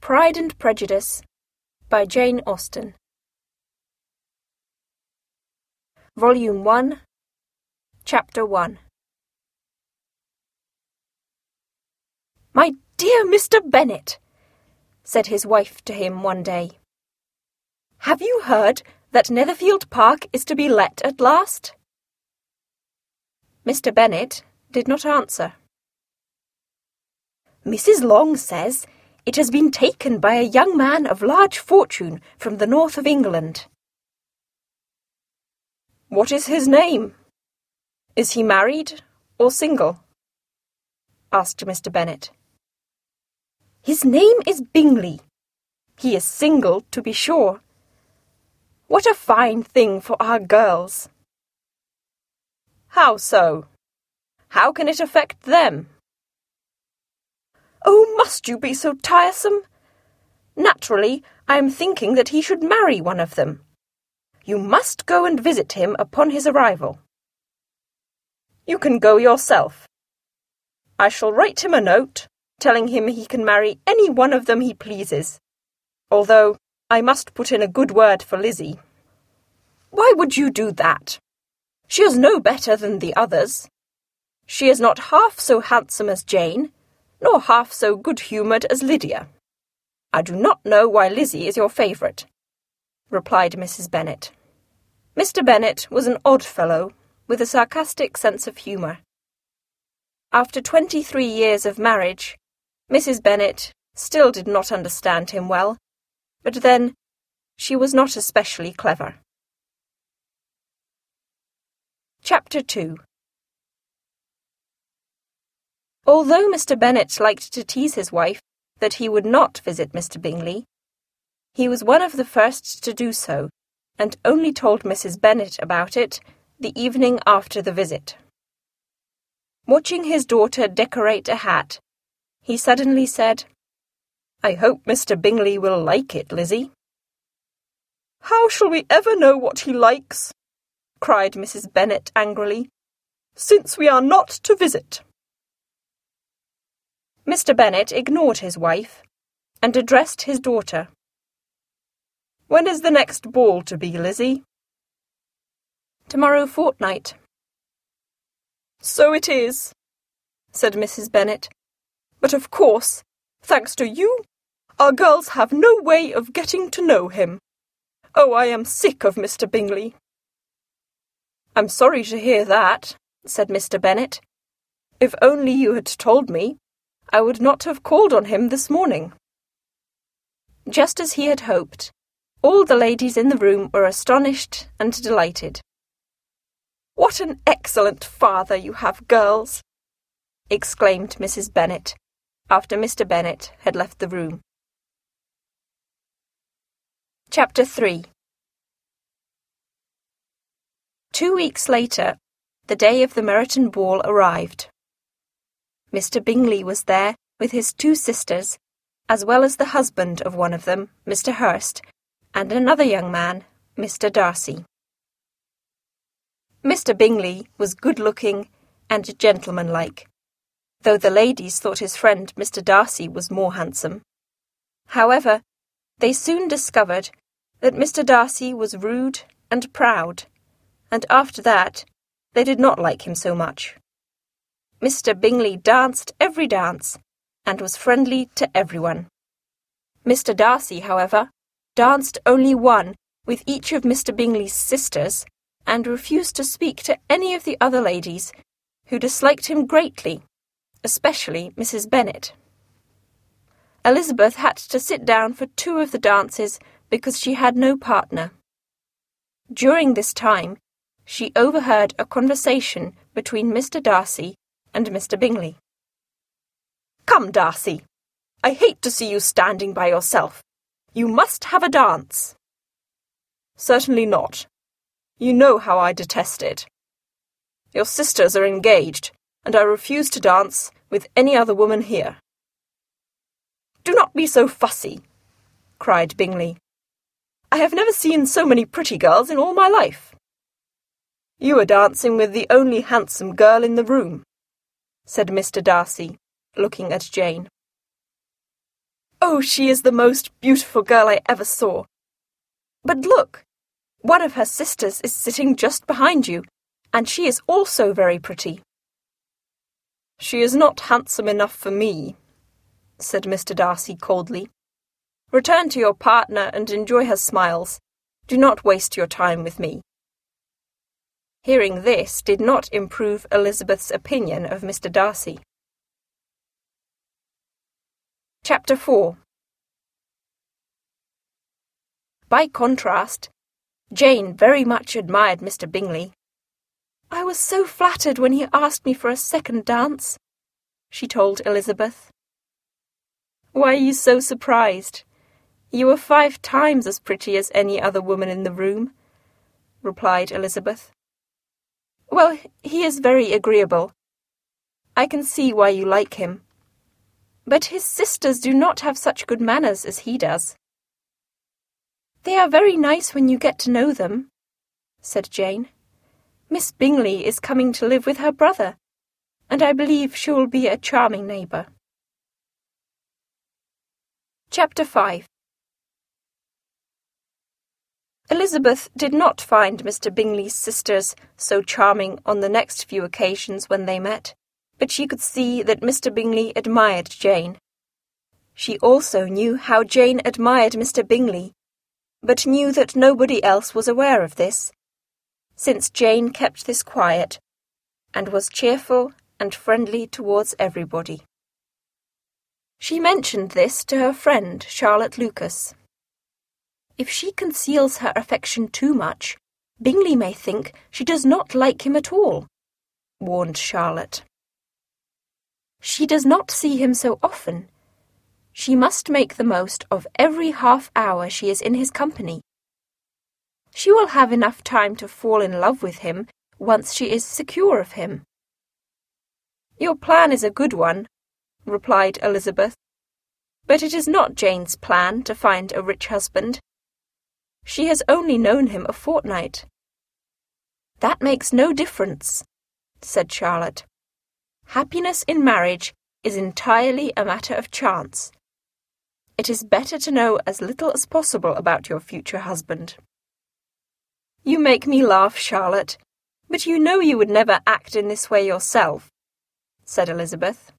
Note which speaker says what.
Speaker 1: Pride and Prejudice by Jane Austen. Volume 1, Chapter 1. "My dear Mr. Bennet," said his wife to him one day, "have you heard that Netherfield Park is to be let at last?" Mr. Bennet did not answer. "Mrs. Long says it has been taken by a young man of large fortune from the north of England." "What is his name? Is he married or single?" asked Mr. Bennet. "His name is Bingley. He is single, to be sure. What a fine thing for our girls!" "How so? How can it affect them?" "Oh, must you be so tiresome? Naturally, I am thinking that he should marry one of them. You must go and visit him upon his arrival." "You can go yourself. I shall write him a note, telling him he can marry any one of them he pleases, although I must put in a good word for Lizzie." "Why would you do that? She is no better than the others. She is not half so handsome as Jane, nor half so good-humoured as Lydia. I do not know why Lizzie is your favourite," replied Mrs. Bennet. Mr. Bennet was an odd fellow, with a sarcastic sense of humour. After 23 years of marriage, Mrs. Bennet still did not understand him well, but then she was not especially clever. Chapter 2. Although Mr. Bennet liked to tease his wife that he would not visit Mr. Bingley, he was one of the first to do so, and only told Mrs. Bennet about it the evening after the visit. Watching his daughter decorate a hat, he suddenly said, "I hope Mr. Bingley will like it, Lizzie." "How shall we ever know what he likes?" cried Mrs. Bennet angrily, "since we are not to visit." Mr. Bennet ignored his wife and addressed his daughter. "When is the next ball to be, Lizzie?" "Tomorrow fortnight." "So it is," said Mrs. Bennet. "But of course, thanks to you, our girls have no way of getting to know him. Oh, I am sick of Mr. Bingley." "I'm sorry to hear that," said Mr. Bennet. "If only you had told me, I would not have called on him this morning." Just as he had hoped, all the ladies in the room were astonished and delighted. "What an excellent father you have, girls!" exclaimed Mrs. Bennet, after Mr. Bennet had left the room. Chapter 3. 2 weeks later, the day of the Meryton ball arrived. Mr. Bingley was there with his 2 sisters, as well as the husband of one of them, Mr. Hurst, and another young man, Mr. Darcy. Mr. Bingley was good-looking and gentlemanlike, though the ladies thought his friend Mr. Darcy was more handsome. However, they soon discovered that Mr. Darcy was rude and proud, and after that they did not like him so much. Mr. Bingley danced every dance, and was friendly to everyone. Mr. Darcy, however, danced only one with each of Mr. Bingley's sisters, and refused to speak to any of the other ladies, who disliked him greatly, especially Mrs. Bennet. Elizabeth had to sit down for 2 of the dances because she had no partner. During this time, she overheard a conversation between Mr. Darcy and Mr. Bingley. "Come, Darcy, I hate to see you standing by yourself. You must have a dance." "Certainly not. You know how I detest it. Your sisters are engaged, and I refuse to dance with any other woman here." "Do not be so fussy," cried Bingley. "I have never seen so many pretty girls in all my life." "You are dancing with the only handsome girl in the room," said Mr. Darcy, looking at Jane. Oh, she is the most beautiful girl I ever saw. But look, one of her sisters is sitting just behind you, and she is also very pretty. She is not handsome enough for me, said Mr. Darcy coldly. Return to your partner and enjoy her smiles. Do not waste your time with me. Hearing this did not improve Elizabeth's opinion of Mr. Darcy. Chapter 4. By contrast, Jane very much admired Mr. Bingley. I was so flattered when he asked me for a second dance, she told Elizabeth. Why are you so surprised? You are 5 times as pretty as any other woman in the room, replied Elizabeth. Well, he is very agreeable. I can see why you like him. But his sisters do not have such good manners as he does. They are very nice when you get to know them, said Jane. Miss Bingley is coming to live with her brother, and I believe she will be a charming neighbour. Chapter 5. Elizabeth did not find Mr. Bingley's sisters so charming on the next few occasions when they met, but she could see that Mr. Bingley admired Jane. She also knew how Jane admired Mr. Bingley, but knew that nobody else was aware of this, since Jane kept this quiet, and was cheerful and friendly towards everybody. She mentioned this to her friend Charlotte Lucas. If she conceals her affection too much, Bingley may think she does not like him at all, warned Charlotte. She does not see him so often. She must make the most of every half-hour she is in his company. She will have enough time to fall in love with him once she is secure of him. Your plan is a good one, replied Elizabeth, but it is not Jane's plan to find a rich husband. She has only known him a fortnight. That makes no difference, said Charlotte. Happiness in marriage is entirely a matter of chance. It is better to know as little as possible about your future husband. You make me laugh, Charlotte, but you know you would never act in this way yourself, said Elizabeth.